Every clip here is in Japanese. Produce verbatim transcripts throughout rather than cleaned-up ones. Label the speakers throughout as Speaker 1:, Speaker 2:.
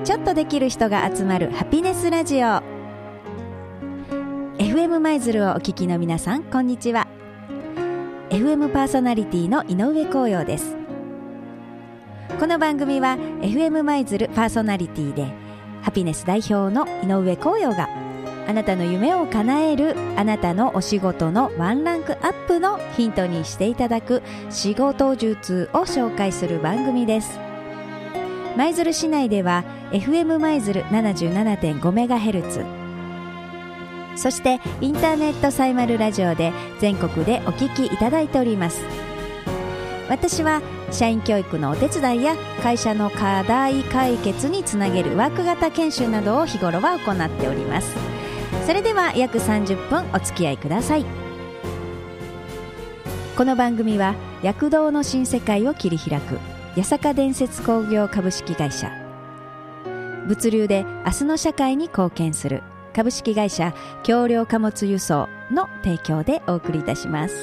Speaker 1: ちょっとできる人が集まるハピネスラジオ。 エフエム 舞鶴をお聞きの皆さん、こんにちは。 エフエム パーソナリティの井上光陽です。この番組は エフエム 舞鶴パーソナリティでハピネス代表の井上光陽があなたの夢を叶える、あなたのお仕事のワンランクアップのヒントにしていただく仕事術を紹介する番組です。舞鶴市内では エフエム 舞鶴 ななじゅうななてんごメガヘルツ、 そしてインターネットサイマルラジオで全国でお聞きいただいております。私は社員教育のお手伝いや会社の課題解決につなげるワーク型研修などを日頃は行っております。それでは約さんじゅっぷんお付き合いください。この番組は躍動の新世界を切り開く八坂伝説工業株式会社、物流で明日の社会に貢献する株式会社橋梁貨物輸送の提供でお送りいたします。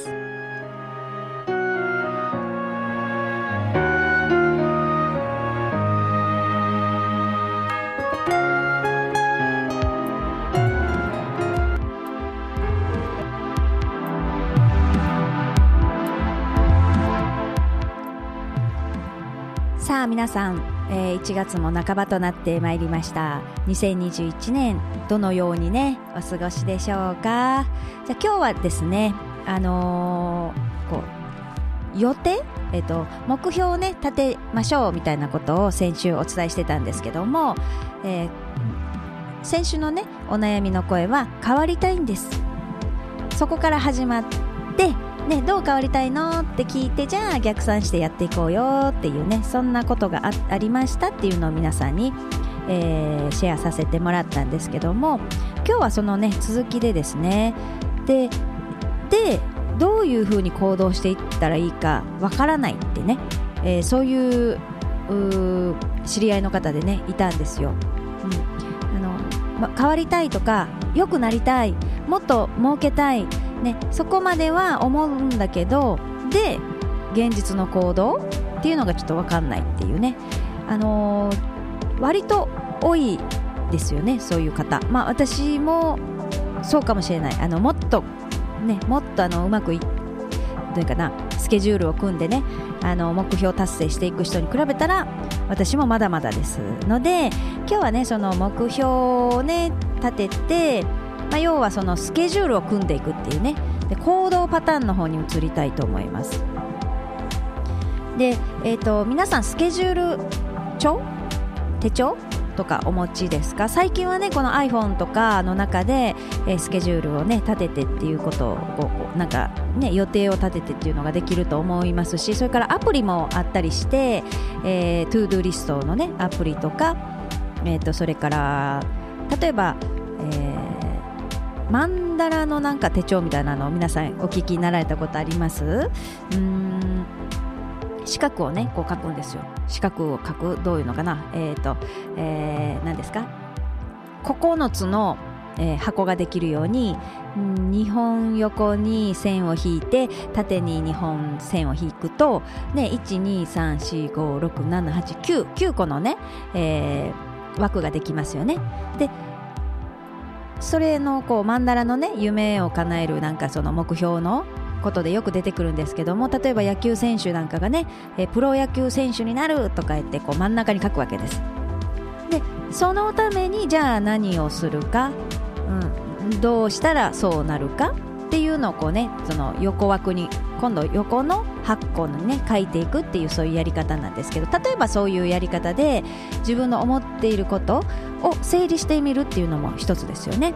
Speaker 1: さあ皆さん、えー、いちがつも半ばとなってまいりました。にせんにじゅういちねんどのようにねお過ごしでしょうか。じゃあ今日はですね、あのー、こう予定、えっと、目標をね立てましょうみたいなことを先週お伝えしてたんですけども、えー、先週のねお悩みの声は変わりたいんです。そこから始まってね、どう変わりたいのって聞いて、じゃあ逆算してやっていこうよっていうね、そんなことが あ, ありましたっていうのを皆さんに、えー、シェアさせてもらったんですけども、今日はそのね続きでですね、ででどういうふうに行動していったらいいかわからないってね、えー、そういう、う知り合いの方でねいたんですよ。うん、あのま、変わりたいとか良くなりたい、もっと儲けたいね、そこまでは思うんだけど、で現実の行動っていうのがちょっと分かんないっていうね、あのー、割と多いですよね、そういう方。まあ私もそうかもしれない。あのもっとねもっとあのうまくいどういうかなスケジュールを組んでね、あの目標達成していく人に比べたら私もまだまだですので、今日はねその目標をね立てて、まあ、要はそのスケジュールを組んでいくっていうね、で行動パターンの方に移りたいと思います。で、えーと、皆さんスケジュール帳手帳とかお持ちですか？最近はねこの iPhone とかの中で、えー、スケジュールをね立ててっていうことをこうなんかね予定を立ててっていうのができると思いますし、それからアプリもあったりして、えー、トゥードゥリストのねアプリとか、えーと、それから例えば、えーマンダラのなんか手帳みたいなのを皆さんお聞きになられたことあります？うーん四角をねこう書くんですよ。四角を書く、どういうのかな、えーと、えー、何ですか、ここのつの、えー、箱ができるようににほん横に線を引いて縦ににほん線を引くと、ね、いち、に、さん、し、ご、ろく、なな、はち、きゅう、きゅうこのね、えー、枠ができますよね。でそれのこうマンダラのね夢を叶えるなんかその目標のことでよく出てくるんですけども、例えば野球選手なんかがね、えプロ野球選手になるとか言ってこう真ん中に書くわけです。でそのためにじゃあ何をするか、うん、どうしたらそうなるかっていうのをこうねその横枠に今度横のはっこにね書いていくっていう、そういうやり方なんですけど、例えばそういうやり方で自分の思っていることを整理してみるっていうのも一つですよね。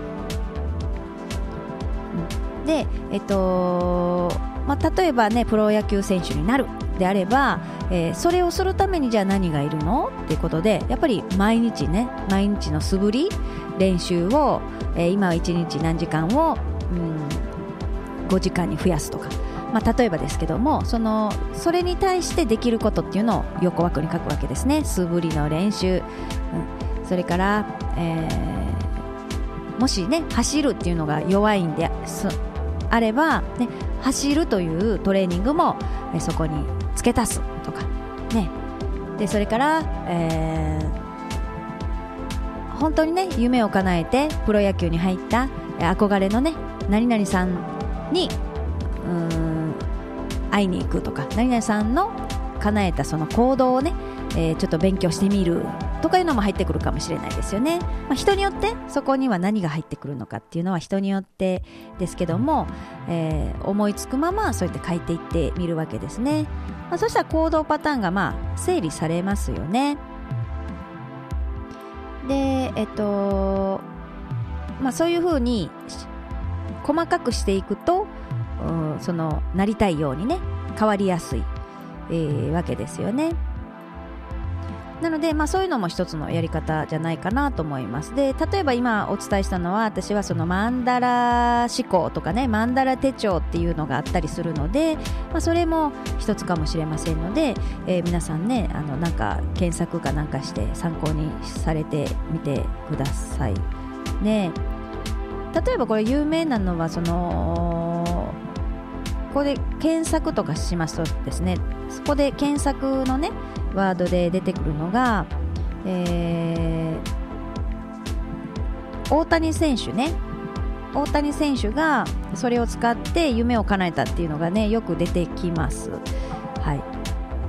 Speaker 1: で、えっとまあ、例えばねプロ野球選手になるであれば、えー、それをするためにじゃあ何がいるのっていうことで、やっぱり毎日ね毎日の素振り練習を、えー、今はいちにち何時間を、うん、ごじかんに増やすとか、まあ、例えばですけども、そのそれに対してできることっていうのを横枠に書くわけですね。素振りの練習、うん、それから、えー、もしね走るっていうのが弱いんであれば、ね、走るというトレーニングもえそこに付け足すとかね。でそれから、え本当にね夢を叶えてプロ野球に入った憧れのね何々さんにうーん会いに行くとか、何々さんの叶えたその行動をね、えー、ちょっと勉強してみるとかいうのも入ってくるかもしれないですよね。まあ、人によってそこには何が入ってくるのかっていうのは人によってですけども、えー、思いつくままそうやって書いていってみるわけですね。まあ、そしたら行動パターンがまあ整理されますよね。で、えっとまあ、そういうふうに細かくしていくと、うん、そのなりたいようにね変わりやすい、えー、わけですよね。なので、まあ、そういうのも一つのやり方じゃないかなと思います。で、例えば今お伝えしたのは、私はそのマンダラ思考とかね、マンダラ手帳っていうのがあったりするので、まあ、それも一つかもしれませんので、えー、皆さんね、あのなんか検索かなんかして参考にされてみてくださいね。例えばこれ有名なのはそのここで検索とかしますとですね、そこで検索のねワードで出てくるのが、えー、大谷選手ね大谷選手がそれを使って夢を叶えたっていうのがねよく出てきます。はい、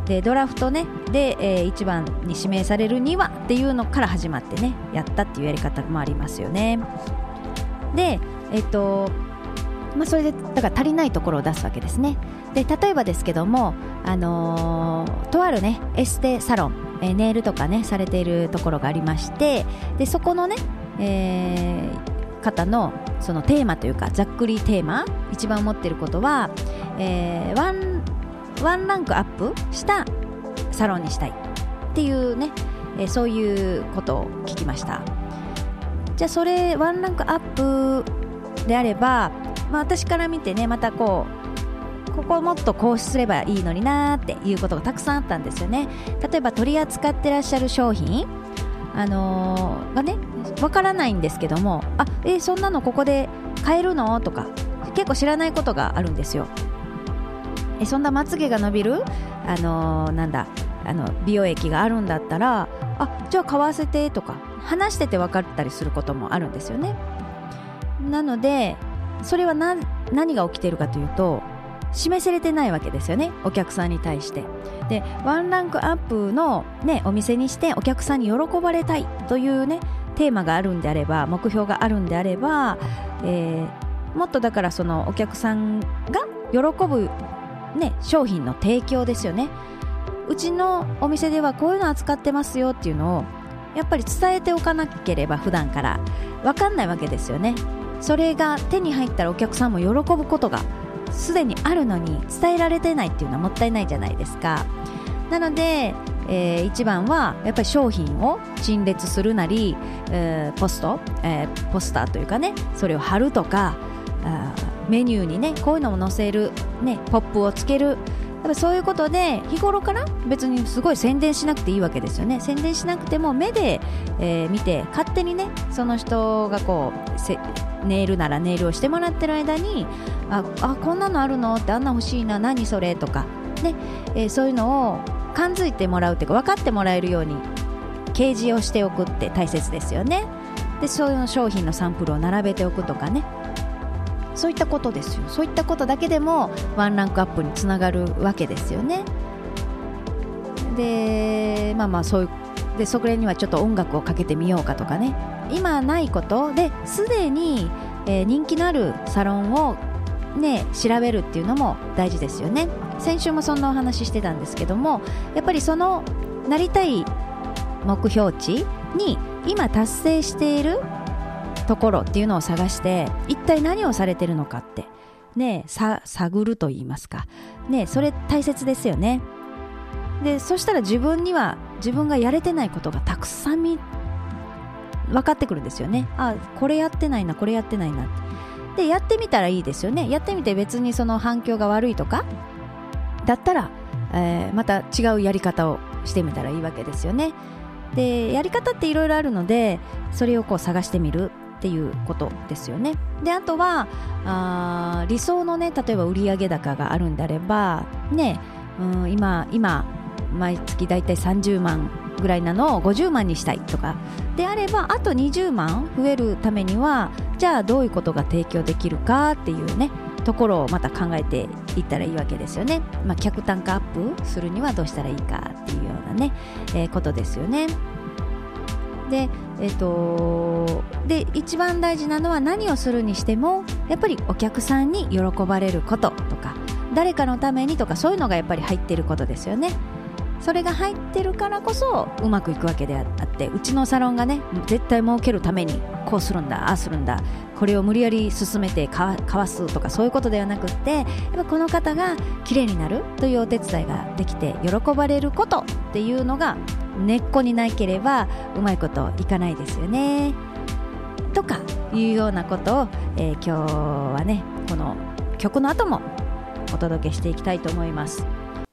Speaker 1: でドラフトねで、えー、いちばんに指名されるにはっていうのから始まってねやったっていうやり方もありますよね。でえっとまあ、それでだから足りないところを出すわけですね。で例えばですけども、あのー、とあるねエステサロン、えー、ネイルとかねされているところがありまして、でそこのね、えー、方のそのテーマというかざっくりテーマ一番思っていることは、えー、ワンワンランクアップしたサロンにしたいっていうね、えー、そういうことを聞きました。じゃあそれワンランクアップであれば、まあ、私から見てねまたこうここをもっとこうすればいいのになっていうことがたくさんあったんですよね。例えば取り扱ってらっしゃる商品、あのー、がねわからないんですけども、あ、えー、そんなのここで買えるのとか結構知らないことがあるんですよ。えそんなまつげが伸びる、あのー、なんだあの美容液があるんだったら、あじゃあ買わせてとか話してて分かったりすることもあるんですよね。なのでそれは何、何が起きているかというと示されてないわけですよね、お客さんに対して。でワンランクアップの、ね、お店にしてお客さんに喜ばれたいという、ね、テーマがあるんであれば、目標があるんであれば、えー、もっとだからそのお客さんが喜ぶ、ね、商品の提供ですよね。うちのお店ではこういうの扱ってますよっていうのをやっぱり伝えておかなければ普段から分かんないわけですよね。それが手に入ったらお客さんも喜ぶことがすでにあるのに伝えられてないっていうのはもったいないじゃないですか。なので、えー、一番はやっぱり商品を陳列するなり、えー、ポスト、えー、ポスターというかね、それを貼るとか、あメニューにねこういうのを載せる、ね、ポップをつける、やっぱそういうことで日頃から別にすごい宣伝しなくていいわけですよね。宣伝しなくても目で、えー、見て勝手にねその人がこうせネイルならネイルをしてもらってる間に、ああこんなのあるのって、あんな欲しいな、何それとかね、えー、そういうのを感づいてもらうっていうか分かってもらえるように掲示をしておくって大切ですよね。でそういう商品のサンプルを並べておくとかね、そういったことですよ。そういったことだけでもワンランクアップにつながるわけですよね。でまあまあそういうでそれにはちょっと音楽をかけてみようかとかね、今ないことですでに、えー、人気のあるサロンをね調べるっていうのも大事ですよね。先週もそんなお話してたんですけども、やっぱりそのなりたい目標値に今達成しているところっていうのを探して、一体何をされてるのかってねさ探ると言いますかね、それ大切ですよね。でそしたら自分には自分がやれてないことがたくさんみ分かってくるんですよね。あこれやってないなこれやってないなってでやってみたらいいですよね。やってみて別にその反響が悪いとかだったら、えー、また違うやり方をしてみたらいいわけですよね。でやり方っていろいろあるのでそれをこう探してみるっていうことですよね。であとはあ理想のね、例えば売上高があるんであればね、うん今今毎月だいたいさんじゅうまんぐらいなのをごじゅうまんにしたいとかであれば、あとにじゅうまん増えるためにはじゃあどういうことが提供できるかっていうねところをまた考えていったらいいわけですよね。まあ、客単価アップするにはどうしたらいいかっていうようなね、えー、ことですよね。で、えーと、で一番大事なのは何をするにしてもやっぱりお客さんに喜ばれることとか誰かのためにとかそういうのがやっぱり入ってることですよね。それが入ってるからこそうまくいくわけであって、うちのサロンがね絶対儲けるためにこうするんだああするんだこれを無理やり進めてかわすとかそういうことではなくって、やっぱこの方が綺麗になるというお手伝いができて喜ばれることっていうのが根っこになければうまいこといかないですよねとかいうようなことを、えー、今日はねこの曲の後もお届けしていきたいと思います。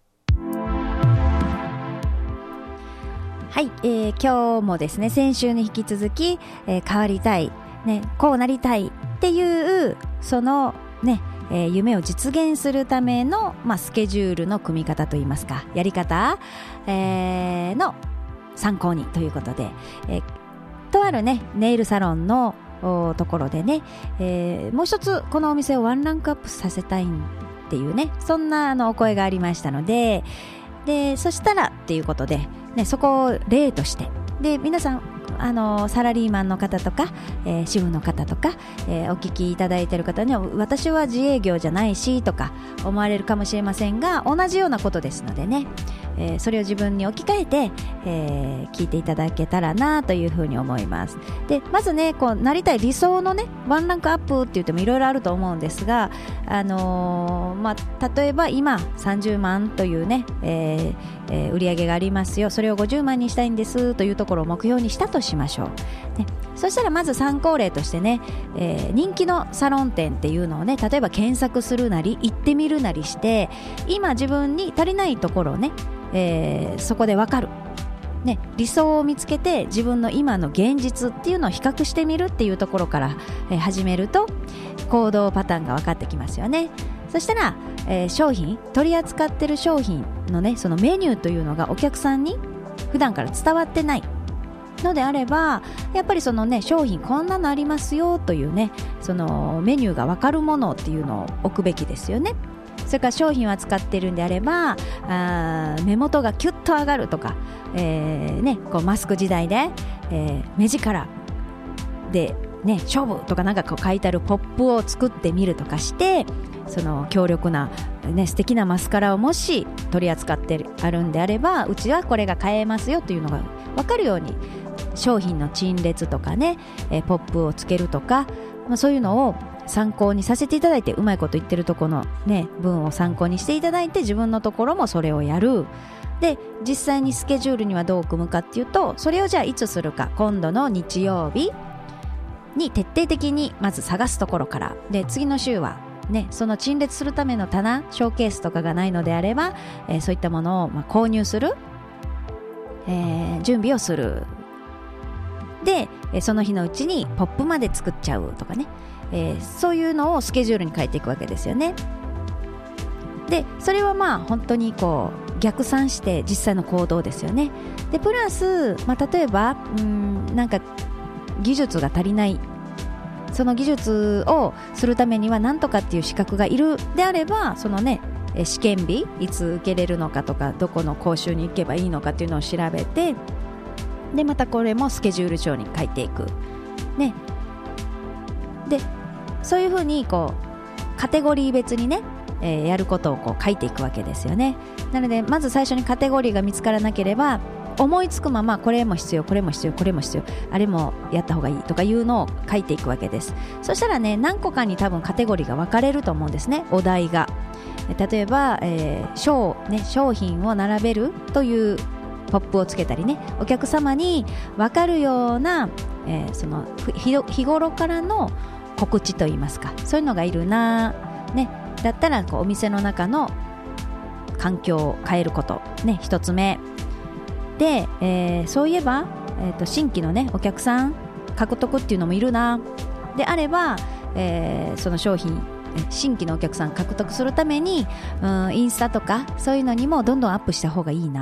Speaker 1: はい、えー、今日もですね先週に引き続き、えー、変わりたい、ね、こうなりたいっていうそのね、えー、夢を実現するための、まあ、スケジュールの組み方といいますかやり方、えー、の参考にということで、えー、とあるねネイルサロンのところでね、えー、もう一つこのお店をワンランクアップさせたいっていうねそんなあのお声がありましたので、でそしたらっていうことでね、そこを例としてで皆さんあのサラリーマンの方とか、えー、主婦の方とか、えー、お聞きいただいている方には私は自営業じゃないしとか思われるかもしれませんが、同じようなことですのでね、えー、それを自分に置き換えて、えー、聞いていただけたらなというふうに思います。でまずねこうなりたい理想のねワンランクアップって言ってもいろいろあると思うんですが、あのーまあ、例えば今さんじゅうまんというね、えーえー、売り上げがありますよ、それをごじゅうまんにしたいんですというところを目標にしたとしましょう、ね、そしたらまず参考例としてね、えー、人気のサロン店っていうのをね例えば検索するなり行ってみるなりして今自分に足りないところをね、えー、そこで分かる、ね、理想を見つけて自分の今の現実っていうのを比較してみるっていうところから、えー、始めると行動パターンが分かってきますよね。そしたら、えー、商品取り扱ってる商品のねそのメニューというのがお客さんに普段から伝わってないのであればやっぱりそのね商品こんなのありますよというねそのメニューが分かるものっていうのを置くべきですよね。それから商品を扱っているんであればあ目元がキュッと上がるとか、えーね、こうマスク時代で、えー、目力で、ね、勝負とかなんかこう書いてあるポップを作ってみるとかしてその強力な、ね、素敵なマスカラをもし取り扱ってあるんであればうちはこれが買えますよというのが分かるように商品の陳列とかね、えー、ポップをつけるとか、まあ、そういうのを参考にさせていただいてうまいこと言ってるところの、ね、文を参考にしていただいて自分のところもそれをやる。で実際にスケジュールにはどう組むかっていうとそれをじゃあいつするか今度の日曜日に徹底的にまず探すところからで次の週はね、その陳列するための棚ショーケースとかがないのであれば、えー、そういったものを、まあ、購入する、えー、準備をするでその日のうちにポップまで作っちゃうとかね、えー、そういうのをスケジュールに書いていくわけですよね。でそれはまあ本当にこう逆算して実際の行動ですよね。でプラス、まあ、例えばうーんなんか技術が足りないその技術をするためには何とかっていう資格がいるであればそのね試験日いつ受けれるのかとかどこの講習に行けばいいのかっていうのを調べてでまたこれもスケジュール帳に書いていくね。でそういうふうにこうカテゴリー別にね、えー、やることをこう書いていくわけですよね。なのでまず最初にカテゴリーが見つからなければ思いつくままこれも必要これも必要これも必要あれもやった方がいいとかいうのを書いていくわけです。そしたらね何個かに多分カテゴリーが分かれると思うんですね。お題が例えば、えー商ね、商品を並べるというポップをつけたりねお客様に分かるような、えー、その日頃からの告知といいますかそういうのがいるな、ね、だったらこうお店の中の環境を変えることね一つ目で、えー、そういえば、えーと、新規のねお客さん獲得っていうのもいるなであれば、えー、その商品新規のお客さん獲得するために、うん、インスタとかそういうのにもどんどんアップした方がいいな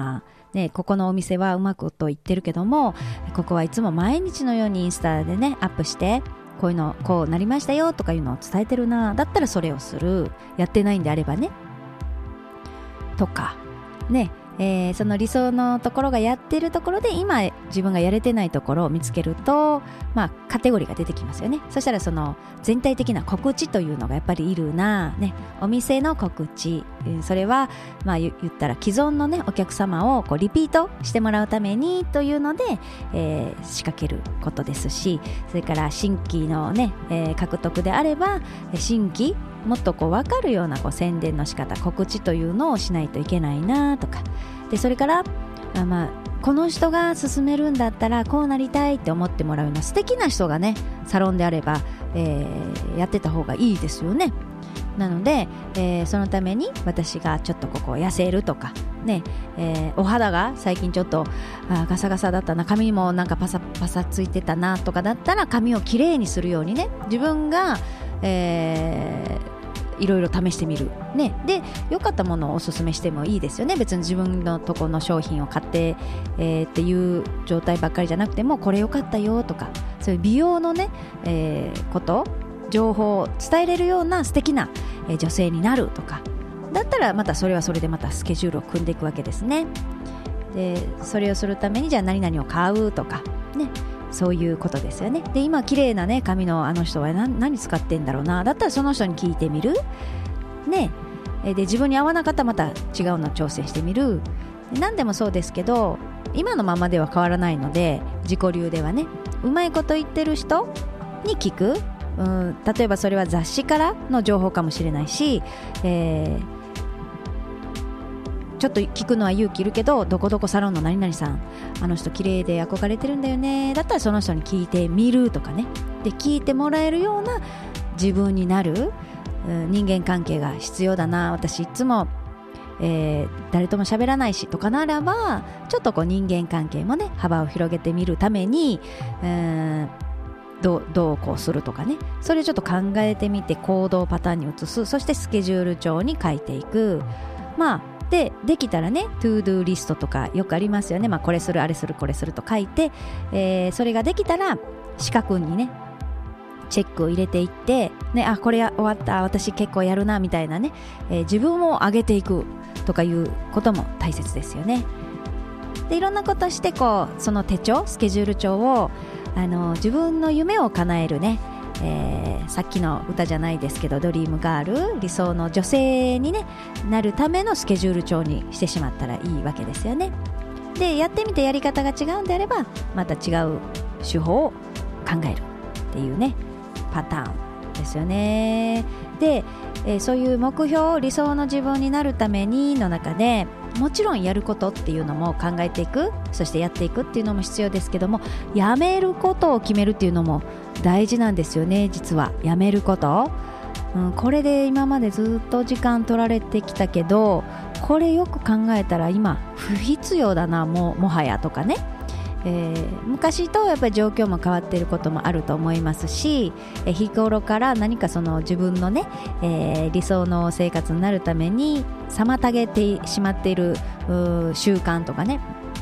Speaker 1: ね、ここのお店はうまくと言ってるけども、ここはいつも毎日のようにインスタでねアップしてこういうのこうなりましたよとかいうのを伝えてるな、だったらそれをする。やってないんであればねとかね、えー、その理想のところがやってるところで今自分がやれてないところを見つけると、まあカテゴリーが出てきますよね。そしたらその全体的な告知というのがやっぱりいるな、ね、お店の告知、それはまあ言ったら既存のねお客様をこうリピートしてもらうためにというので、えー、仕掛けることですし、それから新規のね、えー、獲得であれば新規もっとこう分かるようなこう宣伝の仕方、告知というのをしないといけないなとかで、それからあ、まあ、この人が勧めるんだったらこうなりたいって思ってもらうような素敵な人がねサロンであれば、えー、やってた方がいいですよね。なので、えー、そのために私がちょっとここ痩せるとかね、えー、お肌が最近ちょっとあガサガサだったな、髪もなんかパサパサついてたなとかだったら髪をきれいにするようにね自分がえー、いろいろ試してみる、ね、で良かったものをおすすめしてもいいですよね。別に自分のとこの商品を買って、えー、っていう状態ばっかりじゃなくてもこれ良かったよとか、そういう美容のね、えー、こと情報を伝えれるような素敵な、えー、女性になるとかだったらまたそれはそれでまたスケジュールを組んでいくわけですね。でそれをするためにじゃあ何々を買うとかね、そういうことですよね。で今綺麗なね髪のあの人は 何, 何使ってんだろうな、だったらその人に聞いてみるね。で自分に合わなかったらまた違うの挑戦してみる。何でもそうですけど今のままでは変わらないので自己流ではねうまいこと言ってる人に聞く、うん、例えばそれは雑誌からの情報かもしれないし、えーちょっと聞くのは勇気いるけどどこどこサロンの何々さんあの人綺麗で憧れてるんだよね、だったらその人に聞いてみるとかね。で聞いてもらえるような自分になる、うん、人間関係が必要だな、私いつも、えー、誰とも喋らないしとかならばちょっとこう人間関係もね幅を広げてみるために、うんどう、どうこうするとかね、それをちょっと考えてみて行動パターンに移す。そしてスケジュール帳に書いていく。まあで, できたらねトゥードゥーリストとかよくありますよね、まあ、これするあれするこれすると書いて、えー、それができたら四角にねチェックを入れていって、ね、あこれ終わった私結構やるなみたいなね、えー、自分を上げていくとかいうことも大切ですよね。でいろんなことしてこうその手帳スケジュール帳をあの自分の夢を叶えるね、えー、さっきの歌じゃないですけどドリームガール理想の女性に、ね、なるためのスケジュール帳にしてしまったらいいわけですよね。でやってみてやり方が違うんであればまた違う手法を考えるっていうねパターンですよね。で、えー、そういう目標理想の自分になるためにの中でもちろんやることっていうのも考えていく、そしてやっていくっていうのも必要ですけども、やめることを決めるっていうのも大事なんですよね。実はやめること、うん、これで今までずっと時間取られてきたけどこれよく考えたら今不必要だな も, もはやとかね、えー、昔とやっぱり状況も変わっていることもあると思いますし、えー、日頃から何かその自分のね、えー、理想の生活になるために妨げてしまっている習慣とかね、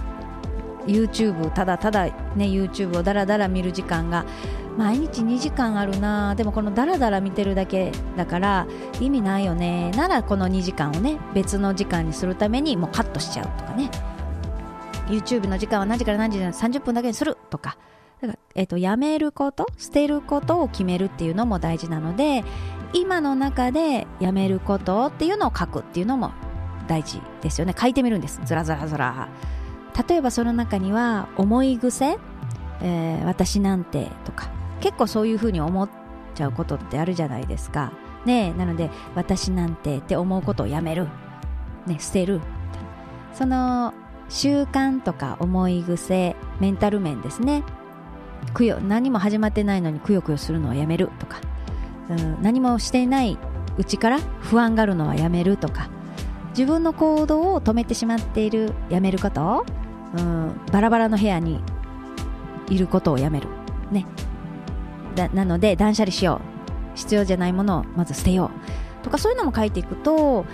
Speaker 1: YouTube ただただね YouTube をだらだら見る時間が毎日にじかんあるな、でもこのだらだら見てるだけだから意味ないよね、ならこのにじかんをね別の時間にするためにもうカットしちゃうとかね、 YouTube の時間は何時から何時でさんじゅっぷんだけにするとか、だから、えーと、やめること捨てることを決めるっていうのも大事なので今の中でやめることっていうのを書くっていうのも大事ですよね。書いてみるんです、ずらずらずら。例えばその中には思い癖、えー、私なんてとか結構そういう風に思っちゃうことってあるじゃないですかね。なので私なんてって思うことをやめる、ね、捨てる。その習慣とか思い癖メンタル面ですね。くよ何も始まってないのにくよくよするのはやめるとか、うん、何もしていないうちから不安があるのはやめるとか、自分の行動を止めてしまっているやめること、うん、バラバラの部屋にいることをやめる、ね、だなので断捨離しよう、必要じゃないものをまず捨てようとか、そういうのも書いていくと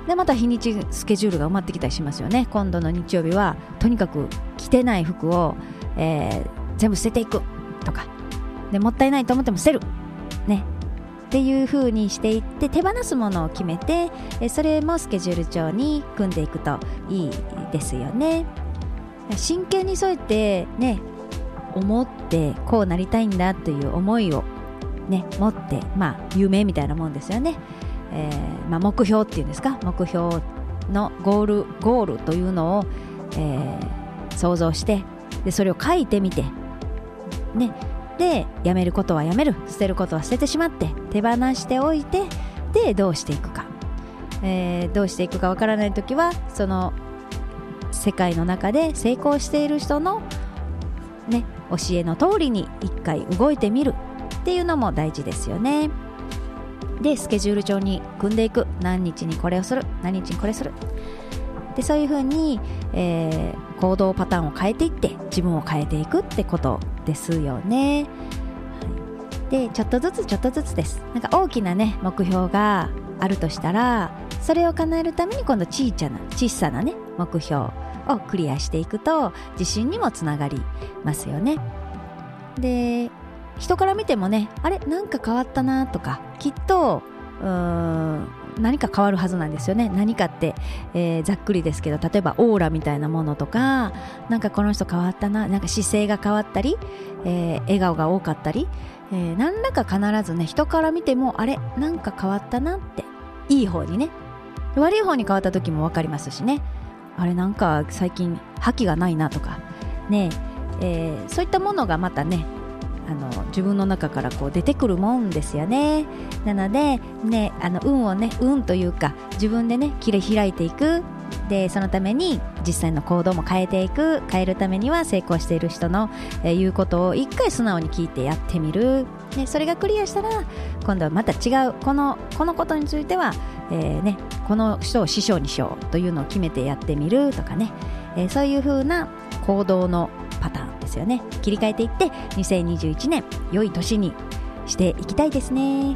Speaker 1: でまた日にちスケジュールが埋まってきたりしますよね。今度の日曜日はとにかく着てない服を、えー、全部捨てていくとかで、もったいないと思っても捨てるねっていう風にしていって、手放すものを決めて、えそれもスケジュール帳に組んでいくといいですよね。真剣にそうやってね思ってこうなりたいんだという思いをね持って、まあ夢みたいなもんですよね。えーまあ、目標っていうんですか、目標のゴールゴールというのを、えー、想像して、でそれを書いてみてね、でやめることはやめる、捨てることは捨ててしまって手放しておいて、でどうしていくか、えー、どうしていくかわからないときはその世界の中で成功している人のね教えの通りに一回動いてみるっていうのも大事ですよね。でスケジュール帳に組んでいく、何日にこれをする、何日にこれするで、そういうふうに、えー、行動パターンを変えていって自分を変えていくってことですよね。はい、でちょっとずつちょっとずつです。なんか大きなね目標があるとしたら、それを叶えるために今度小さな小さなね目標をクリアしていくと自信にもつながりますよね。で人から見てもね、あれなんか変わったなとか、きっとうーん何か変わるはずなんですよね。何かって、えー、ざっくりですけど、例えばオーラみたいなものとか、なんかこの人変わったな、なんか姿勢が変わったり、えー、笑顔が多かったり、えー、何らか必ずね人から見てもあれなんか変わったなって、いい方にね、悪い方に変わった時も分かりますしね、あれなんか最近覇気がないなとかね、えー、そういったものがまたねあの自分の中からこう出てくるもんですよね。なのでね、あの運をね運というか自分でね切り開いていく。でそのために実際の行動も変えていく。変えるためには成功している人の、えー、言うことを一回素直に聞いてやってみる。でそれがクリアしたら今度はまた違うこのこのことについては、えーね、この人を師匠にしようというのを決めてやってみるとかね、えー、そういう風な行動のパターンですよね。切り替えていってにせんにじゅういちねん良い年にしていきたいですね。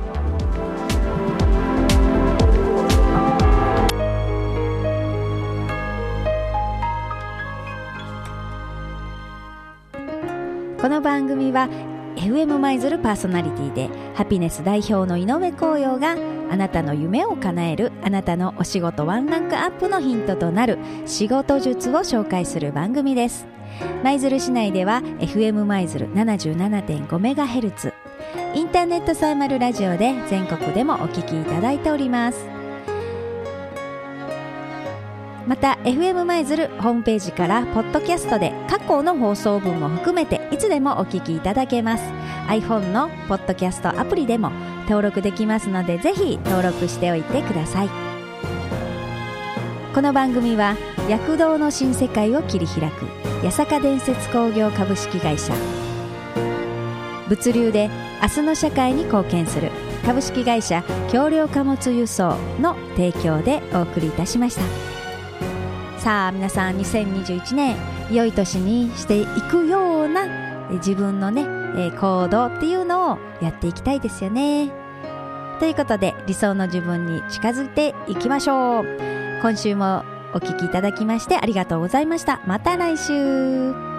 Speaker 1: この番組は エフエム 舞鶴パーソナリティでハピネス代表の井上光陽があなたの夢を叶える、あなたのお仕事ワンランクアップのヒントとなる仕事術を紹介する番組です。舞鶴市内では エフエム 舞鶴 ななじゅうななてんごメガヘルツ、インターネットサーマルラジオで全国でもお聞きいただいております。また エフエム 舞鶴ホームページからポッドキャストで過去の放送分も含めていつでもお聞きいただけます。 iPhone のポッドキャストアプリでも登録できますので、ぜひ登録しておいてください。この番組は躍動の新世界を切り開く八坂伝説工業株式会社、物流で明日の社会に貢献する株式会社橋梁貨物輸送の提供でお送りいたしました。さあ皆さんにせんにじゅういちねん良い年にしていくような自分のね行動っていうのをやっていきたいですよね。ということで理想の自分に近づいていきましょう。今週もお聞きいただきましてありがとうございました。また来週。